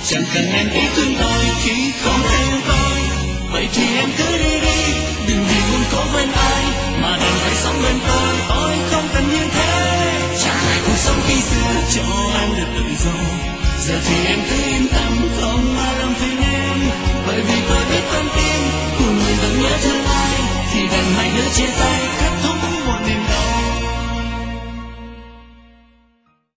Chẳng cần em ý thương tôi khi không yêu tôi. Vậy thì em cứ đi đi, đừng vì muốn cố bên ai mà đành phải sống bên tôi không cần như thế. Trả lại cuộc sống khi xưa cho em được tự do. Giờ thì em cứ yên tâm, không ai làm phiền em. Bởi vì tôi biết con tim của người vẫn nhớ thương ai, thì đành hai đứa chia tay.